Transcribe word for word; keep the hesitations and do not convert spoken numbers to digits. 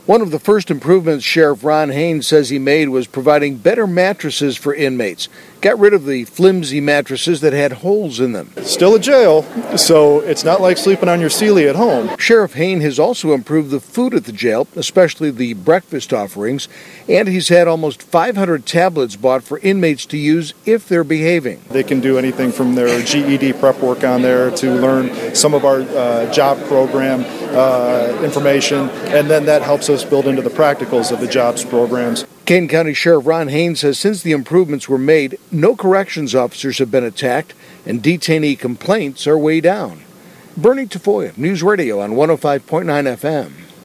One of the first improvements Sheriff Ron Haynes says he made was providing better mattresses for inmates. Got rid of the flimsy mattresses that had holes in them. Still a jail, so it's not like sleeping on your Sealy at home. Sheriff Haynes has also improved the food at the jail, especially the breakfast offerings, and he's had almost five hundred tablets bought for inmates to use if they're behaving. They can do anything from their G E D prep work on there to learn some of our uh, job program uh, information, and then that helps us build into the practicals of the jobs programs. Kane County Sheriff Ron Haynes says since the improvements were made, no corrections officers have been attacked and detainee complaints are way down. Bernie Tafoya, News Radio on one oh five point nine F M.